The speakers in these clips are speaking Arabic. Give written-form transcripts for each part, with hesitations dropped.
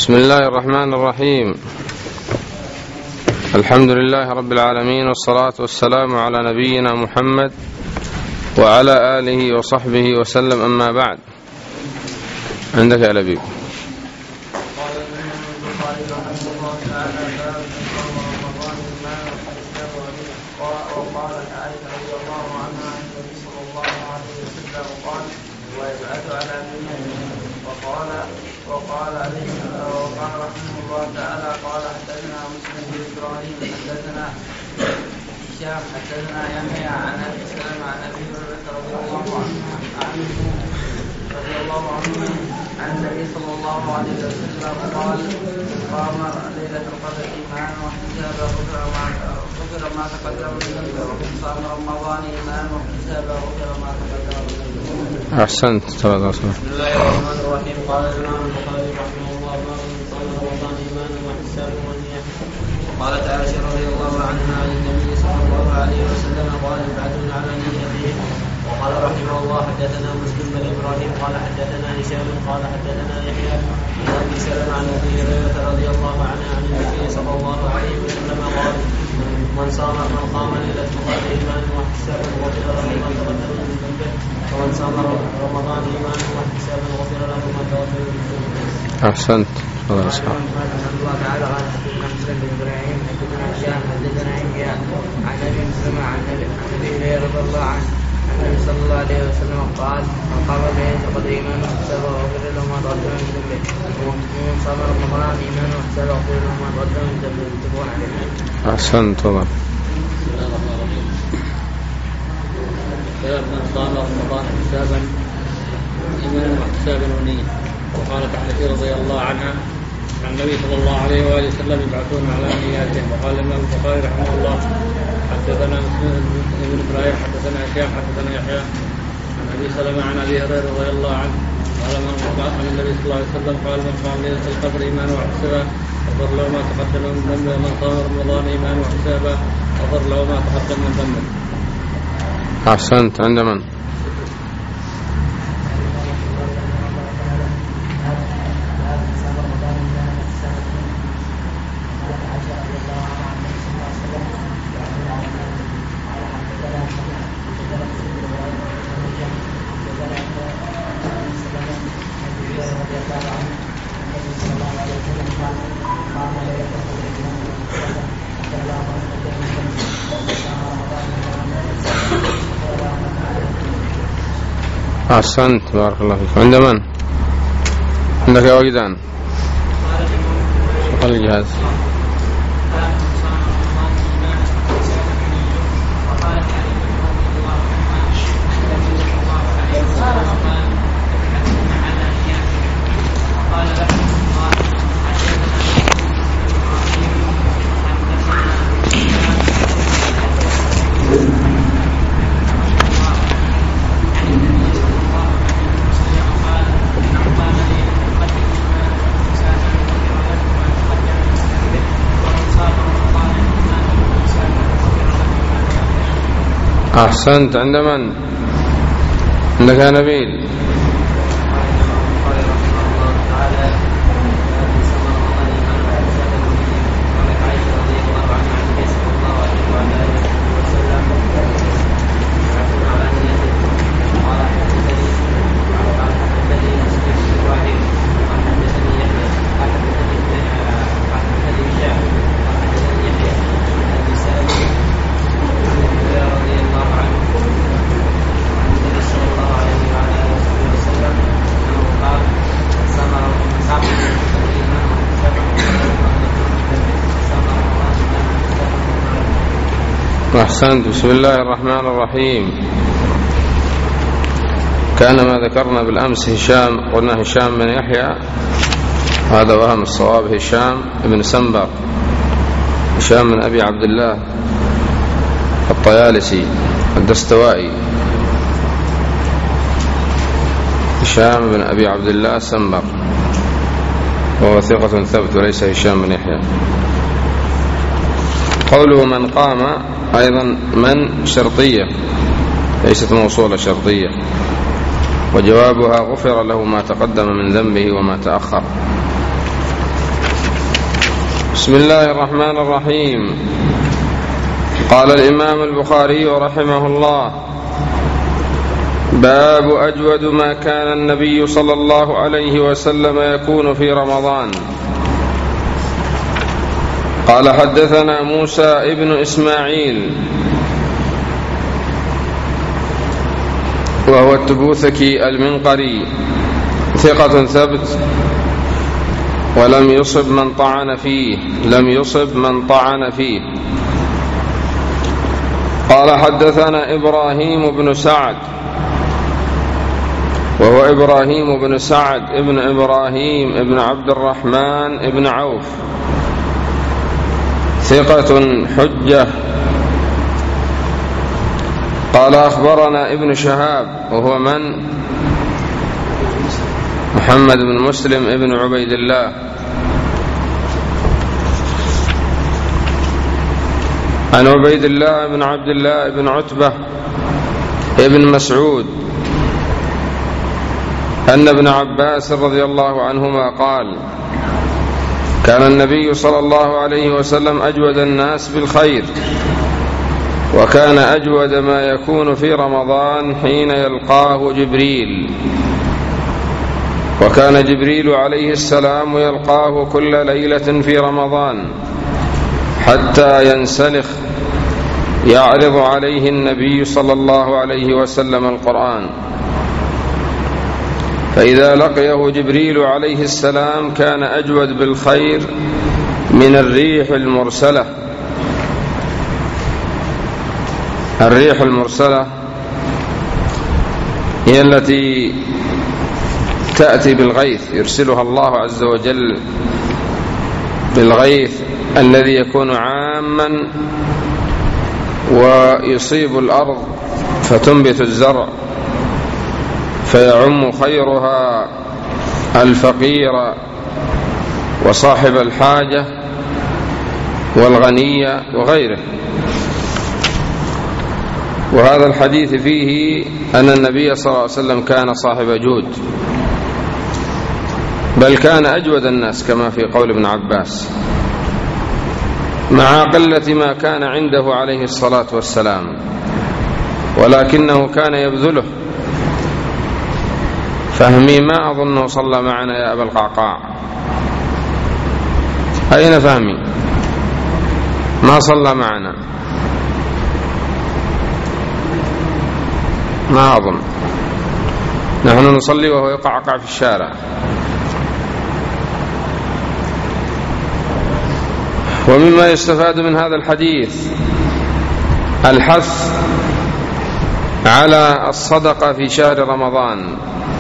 بسم الله الرحمن الرحيم. الحمد لله رب العالمين، والصلاة والسلام على نبينا محمد وعلى آله وصحبه وسلم، أما بعد. عندك يا لبيب. وقال رحمه الله تعالى قال حدثنا مسلم بن إبراهيم حدثنا هشام حدثنا يحيى عن أبي سلمة عن أبي هريرة رضي الله عنه عن النبي صلى الله عليه وسلم قال قام ليلة القدر إيمانا واحتسابا غفر ما تقدم من ذنبه، ومن صام رمضان إيمانا واحتسابا غفر ما تقدم من ذنبه. أحسنت. بسم الله الرحمن الرحيم. قال الإمام البخاري رحمه الله باب من صام رمضان إيمانا واحتسابا ونية. قالت عائشة رضي الله عنها عن النبي صلى الله عليه وسلم قال بعث على نيته. وقال رحمه الله حدثنا مسلم بن إبراهيم قال حدثنا هشام قال حدثنا يحيى عن أبي سلمة عن أبي هريرة رضي الله عنه عن النبي صلى الله عليه وسلم قال من قام ليلة القدر إيمانا واحتسابا غفر له ما تقدم من ذنبه، ومن صام رمضان إيمانا واحتسابا غفر له ما تقدم من ذنبه. أحسنت. الله تعالى قال حدثنا مسلم بن إبراهيم حدثنا هشام حدثنا يحيى عن أبي سلمة عن أبي هريرة رضي الله عنه النبي صلى الله عليه وسلم قال من قام ليلة القدر إيمانا واحتسابا غفر له ما تقدم من ذنبه، ومن صام رمضان إيمانا واحتسابا غفر له ما تقدم من ذنبه. متفق عليه. أحسنت. والله من صام رمضان احتسابا إيمانا واحتسابا ونية. وقالت عائشة رضي الله عنها عن النبي صلى الله عليه وآله وسلم يبعثون على نياتهم. وقال الإمام البخاري رحمه الله حدثنا مسلم بن إبراهيم حدثنا هشام حدثنا يحيى عن أبي سلمة عن أبي هريرة رضي الله عنه قال عن النبي صلى الله عليه وسلم قال من قام ليلة القدر إيمانا واحتسابا غفر له ما تقدم من ذنبه، ومن صام رمضان إيمانا واحتسابا غفر له ما تقدم من ذنبه. أحسنت. عند من؟ أحسنت. بارك الله فيك. عند من؟ عندك يا وجدان؟ شغل الجهاز. أحسنت. عند من؟ عندك يا نبيل؟ أحسنت. بسم الله الرحمن الرحيم. كان ما ذكرنا بالأمس هشام، قلنا هشام بن يحيى، هذا وهم الصواب هشام بن سنبر، هشام من أبي عبد الله الطيالسي الدستوائي، هشام بن أبي عبد الله سنبر، وهو ثقة ثبت وليس هشام بن يحيى. قوله من قام أيضا من شرطية ليست موصولة شرطية، وجوابها غفر له ما تقدم من ذنبه وما تأخر. بسم الله الرحمن الرحيم. قال الإمام البخاري رحمه الله: باب أجود ما كان النبي صلى الله عليه وسلم يكون في رمضان. قال: حدثنا موسى ابن إسماعيل وهو التبوذكي المنقري، ثقة ثبت، ولم يصب من طعن فيه. قال: حدثنا إبراهيم بن سعد وهو إبراهيم بن سعد ابن إبراهيم ابن عبد الرحمن ابن عوف، ثقة حجة. قال: أخبرنا ابن شهاب وهو من؟ محمد بن مسلم ابن عبيد الله، عن عبيد الله بن عبد الله بن عتبة ابن مسعود أن ابن عباس رضي الله عنهما قال: كان النبي صلى الله عليه وسلم أجود الناس بالخير، وكان أجود ما يكون في رمضان حين يلقاه جبريل، وكان جبريل عليه السلام يلقاه كل ليلة في رمضان حتى ينسلخ، يعرض عليه النبي صلى الله عليه وسلم القرآن، فإذا لقيه جبريل عليه السلام كان أجود بالخير من الريح المرسلة. الريح المرسلة هي التي تأتي بالغيث، يرسلها الله عز وجل بالغيث الذي يكون عاما ويصيب الأرض فتنبت الزرع، فيعم خيرها الفقير وصاحب الحاجة والغنية وغيره. وهذا الحديث فيه أن النبي صلى الله عليه وسلم كان صاحب جود، بل كان أجود الناس كما في قول ابن عباس، مع قلة ما كان عنده عليه الصلاة والسلام، ولكنه كان يبذله. فهمي ما أظنه صلى معنا يا أبا القعقاع. أين فهمي؟ ما صلى معنا، ما أظن. نحن نصلي وهو يقعقع في الشارع. ومما يستفاد من هذا الحديث الحث على الصدقة في شهر رمضان،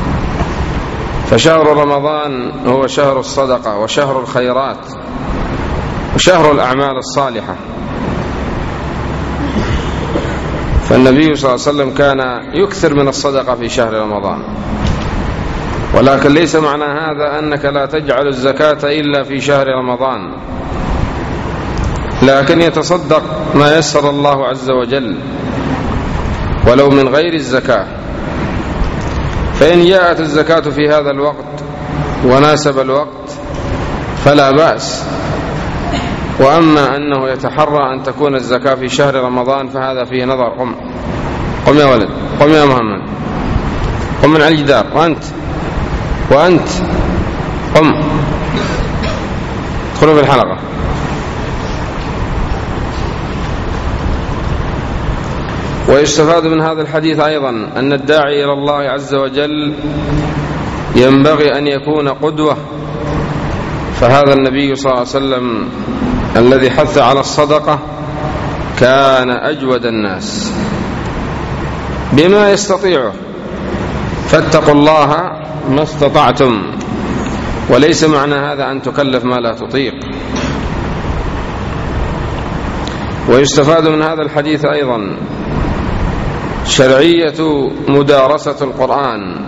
فشهر رمضان هو شهر الصدقة وشهر الخيرات وشهر الأعمال الصالحة. فالنبي صلى الله عليه وسلم كان يكثر من الصدقة في شهر رمضان، ولكن ليس معنى هذا أنك لا تجعل الزكاة إلا في شهر رمضان، لكن يتصدق ما يسر الله عز وجل ولو من غير الزكاة. فإن جاءت الزكاة في هذا الوقت وناسب الوقت فلا بأس، وأما أنه يتحرى أن تكون الزكاة في شهر رمضان فهذا فيه نظر. قم يا ولد، قم يا محمد، قم من على الجدار، وأنت قم، ادخلوا في الحلقة. ويستفاد من هذا الحديث أيضا أن الداعي إلى الله عز وجل ينبغي أن يكون قدوة. فهذا النبي صلى الله عليه وسلم الذي حث على الصدقة كان أجود الناس بما يستطيعه، فاتقوا الله ما استطعتم، وليس معنى هذا أن تكلف ما لا تطيق. ويستفاد من هذا الحديث أيضا شرعية مدارسة القرآن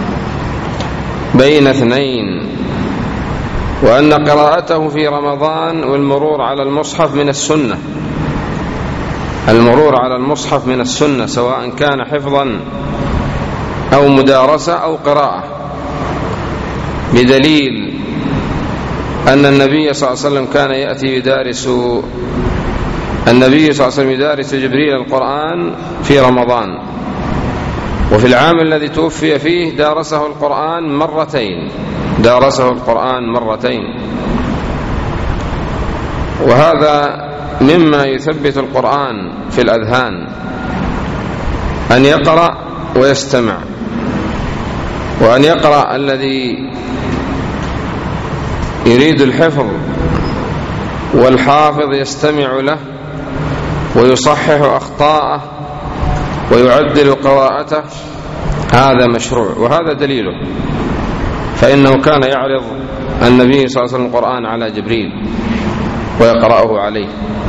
بين اثنين، وأن قراءته في رمضان والمرور على المصحف من السنة. المرور على المصحف من السنة، سواء كان حفظا أو مدارسة أو قراءة، بدليل أن النبي صلى الله عليه وسلم كان يأتي يدارس جبريل القرآن في رمضان، وفي العام الذي توفي فيه دارسه القرآن مرتين. وهذا مما يثبت القرآن في الأذهان، أن يقرأ ويستمع، وأن يقرأ الذي يريد الحفظ والحافظ يستمع له ويصحح أخطاءه ويعدل قراءته، هذا مشروع وهذا دليله، فإنه كان يعرض النبي صلى الله عليه وسلم القرآن على جبريل ويقرأه عليه.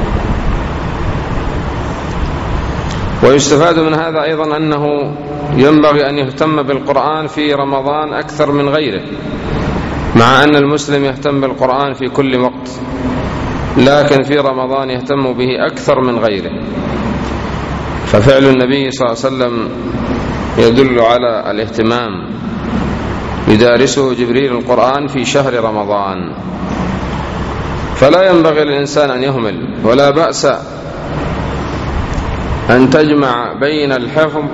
ويستفاد من هذا أيضا أنه ينبغي أن يهتم بالقرآن في رمضان أكثر من غيره، مع أن المسلم يهتم بالقرآن في كل وقت، لكن في رمضان يهتم به أكثر من غيره. ففعل النبي صلى الله عليه وسلم يدل على الاهتمام، يدارسه جبريل القرآن في شهر رمضان، فلا ينبغي للإنسان أن يهمل، ولا بأس أن تجمع بين الحفظ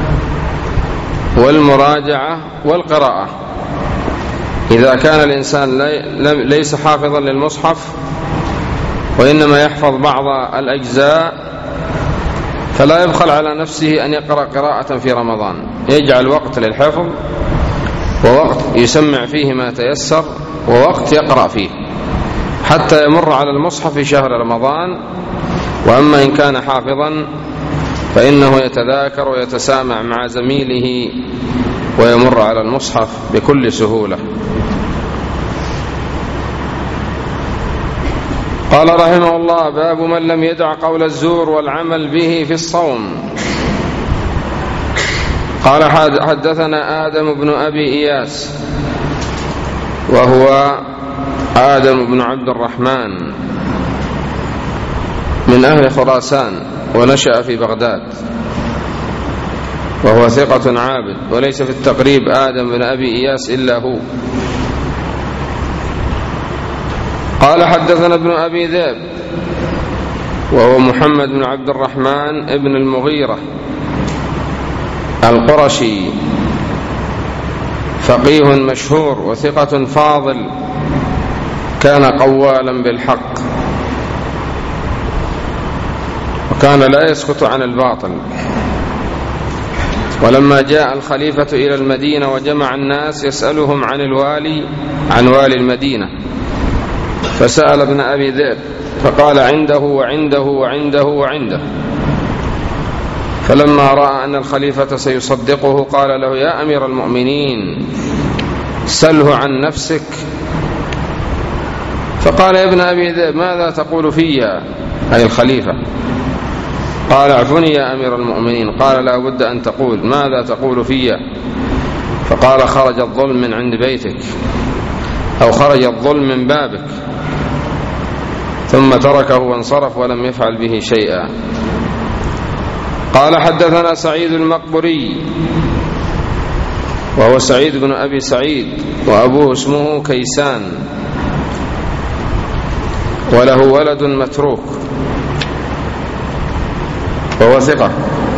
والمراجعة والقراءة. إذا كان الإنسان ليس حافظا للمصحف وإنما يحفظ بعض الأجزاء، فلا يبخل على نفسه أن يقرأ قراءة في رمضان، يجعل وقت للحفظ ووقت يسمع فيه ما تيسر ووقت يقرأ فيه حتى يمر على المصحف في شهر رمضان. وأما إن كان حافظا فإنه يتذاكر ويتسامع مع زميله ويمر على المصحف بكل سهولة. قال رحمه الله: باب من لم يدع قول الزور والعمل به في الصوم. قال: حدثنا آدم بن أبي إياس، وهو آدم بن عبد الرحمن من أهل خراسان، ونشأ في بغداد، وهو ثقة عابد، وليس في التقريب آدم بن أبي إياس إلا هو. قال: حدثنا ابن أبي ذئب، وهو محمد بن عبد الرحمن ابن المغيرة القرشي، فقيه مشهور وثقة فاضل، كان قوالا بالحق، وكان لا يسكت عن الباطل. ولما جاء الخليفة إلى المدينة وجمع الناس يسألهم عن والي المدينة، فسأل ابن أبي ذئب فقال: عنده وعنده وعنده وعنده. فلما رأى أن الخليفة سيصدقه قال له: يا أمير المؤمنين، سله عن نفسك. فقال: يا ابن أبي ذئب، ماذا تقول فيها؟ أي الخليفة. قال: اعفني يا أمير المؤمنين. قال: لا بد أن تقول، ماذا تقول فيها؟ فقال: خرج الظلم من عند بيتك، أو خرج الظلم من بابك. ثم تركه وانصرف ولم يفعل به شيئا. قال: حدثنا سعيد المقبري، وهو سعيد بن أبي سعيد، وأبوه اسمه كيسان، وله ولد متروك، وهو ثقة.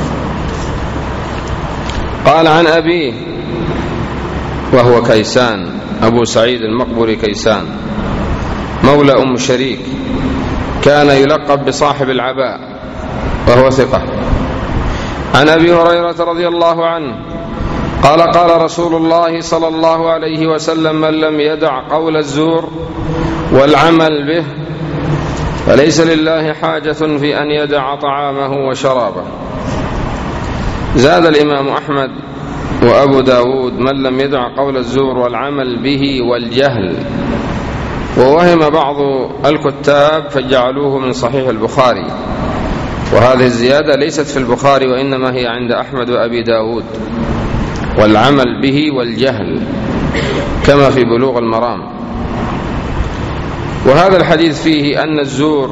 قال: عن أبيه، وهو كيسان، أبو سعيد المقبري كيسان، مولى أم شريك، كان يلقب بصاحب العباء، وهو ثقة. عن أبي هريرة رضي الله عنه قال: قال رسول الله صلى الله عليه وسلم: من لم يدع قول الزور والعمل به فليس لله حاجة في أن يدع طعامه وشرابه. زاد الإمام أحمد وأبو داود: من لم يدع قول الزور والعمل به والجهل. ووهم بعض الكتاب فجعلوه من صحيح البخاري، وهذه الزيادة ليست في البخاري، وإنما هي عند أحمد وأبي داود، والعمل به والجهل، كما في بلوغ المرام. وهذا الحديث فيه أن الزور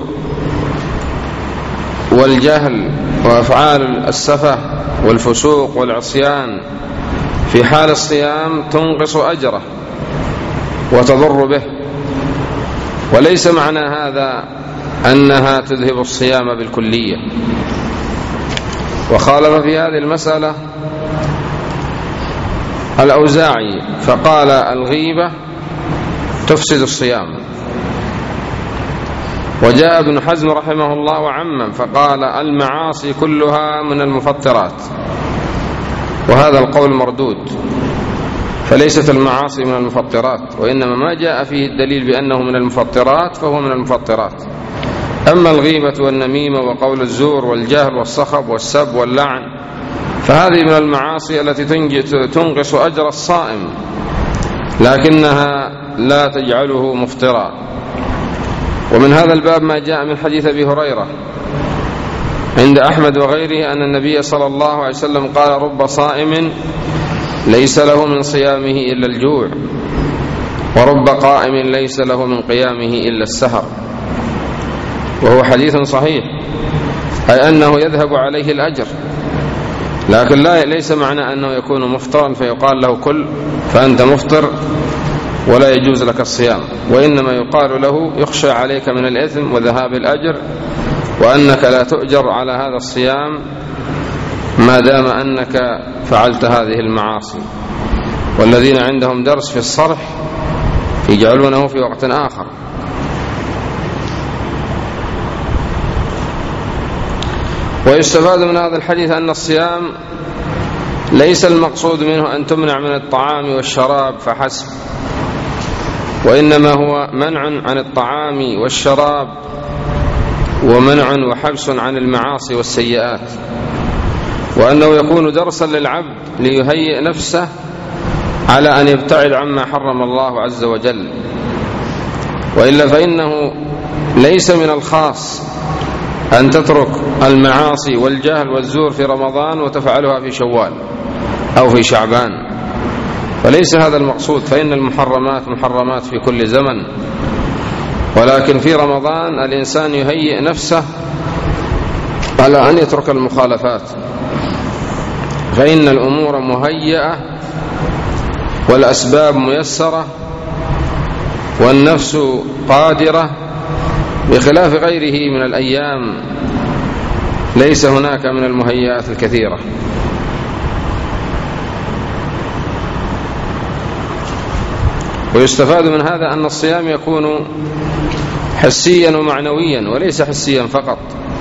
والجهل وأفعال السفه والفسوق والعصيان في حال الصيام تنقص أجره وتضر به، وليس معنى هذا أنها تذهب الصيام بالكلية. وخالف في هذه المسألة الأوزاعي فقال الغيبة تفسد الصيام، وجاء ابن حزم رحمه الله وعمم فقال المعاصي كلها من المفطرات، وهذا القول مردود، فليست المعاصي من المفطرات، وإنما ما جاء فيه الدليل بأنه من المفطرات فهو من المفطرات. أما الغيبة والنميمة وقول الزور والجهل والصخب والسب واللعن فهذه من المعاصي التي تنقص أجر الصائم، لكنها لا تجعله مفطرا. ومن هذا الباب ما جاء من حديث أبي هريرة عند أحمد وغيره أن النبي صلى الله عليه وسلم قال رب صائم ليس له من صيامه إلا الجوع، ورب قائم ليس له من قيامه إلا السهر، وهو حديث صحيح، أي أنه يذهب عليه الأجر، لكن ليس معنى أنه يكون مفطرا فيقال له كل فأنت مفطر ولا يجوز لك الصيام، وإنما يقال له يخشى عليك من الإثم وذهاب الأجر، وأنك لا تؤجر على هذا الصيام ما دام أنك فعلت هذه المعاصي. والذين عندهم درس في الصرح يجعلونه في وقت آخر. ويستفاد من هذا الحديث أن الصيام ليس المقصود منه أن تمنع من الطعام والشراب فحسب، وإنما هو منع عن الطعام والشراب ومنع وحبس عن المعاصي والسيئات، وأنه يكون درسا للعبد ليهيئ نفسه على أن يبتعد عما حرم الله عز وجل، وإلا فإنه ليس من الخاص أن تترك المعاصي والجهل والزور في رمضان وتفعلها في شوال أو في شعبان، فليس هذا المقصود، فإن المحرمات محرمات في كل زمن، ولكن في رمضان الإنسان يهيئ نفسه على أن يترك المخالفات، فإن الأمور مهيئة والأسباب ميسرة والنفس قادرة، بخلاف غيره من الأيام ليس هناك من المهيئات الكثيرة. ويستفاد من هذا أن الصيام يكون حسيا ومعنويا وليس حسيا فقط،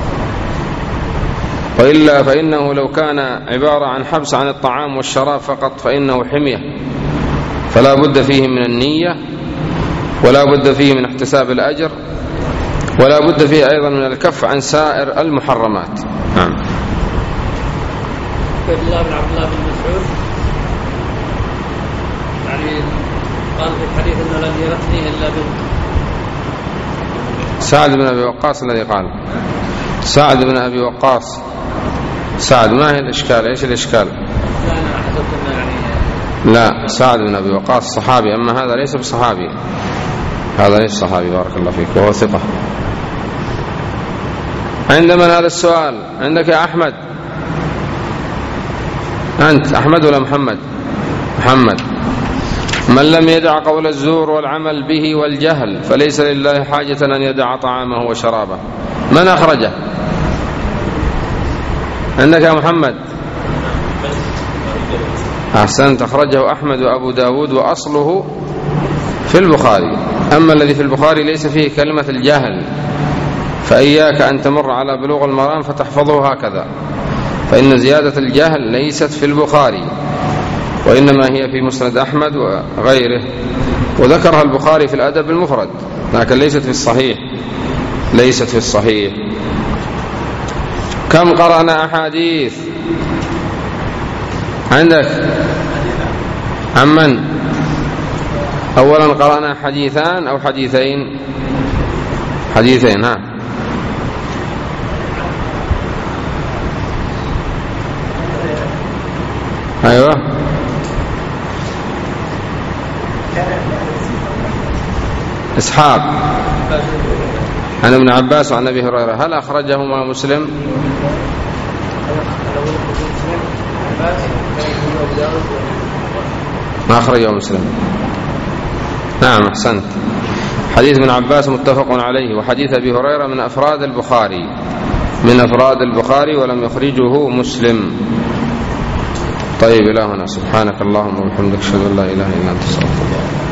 وإلا فإنه لو كان عبارة عن حبس عن الطعام والشراب فقط فإنه حمية، فلا بد فيه من النية، ولا بد فيه من احتساب الأجر، ولا بد فيه أيضا من الكف عن سائر المحرمات. نعم. عبد الله بن مسعود يعني قال في الحديث أنه لم يرثني إلا بنت. سعد بن أبي وقاص الذي قال، سعد بن أبي وقاص. سعد ما هي الإشكال؟ إيش الإشكال؟ لا أنا حسبت أنه يعني لا، سعد بن أبي وقاص صحابي، أما هذا ليس بصحابي، هذا ليس صحابي بارك الله فيك، وهو ثقة. عند من هذا السؤال؟ عندك يا أحمد؟ أنت أحمد ولا محمد؟ محمد. من لم يدع قول الزور والعمل به والجهل فليس لله حاجة أن يدع طعامه وشرابه. من أخرجه؟ عندك يا محمد؟ أحسنت، أخرجه أحمد وأبو داود وأصله في البخاري، أما الذي في البخاري ليس فيه كلمة الجهل، فإياك أن تمر على بلوغ المرام فتحفظه هكذا، فإن زيادة الجهل ليست في البخاري، وإنما هي في مسند أحمد وغيره، وذكرها البخاري في الأدب المفرد، لكن ليست في الصحيح، ليست في الصحيح. كم قرأنا أحاديث عندك؟ عمن؟ أولا قرأنا حديثان أو حديثين؟ حديثين. ها أيوة. إسحاق عن ابن عباس وعن أبي هريرة، هل أخرجهما مسلم؟ ما أخرجه مسلم. نعم أحسنت. حديث ابن عباس متفق عليه، وحديث أبي هريرة من أفراد البخاري ولم يخرجه مسلم. طيب إلى هنا، سبحانك اللهم وبحمدك، أشهد أن لا إله إلا أنت، أستغفرك.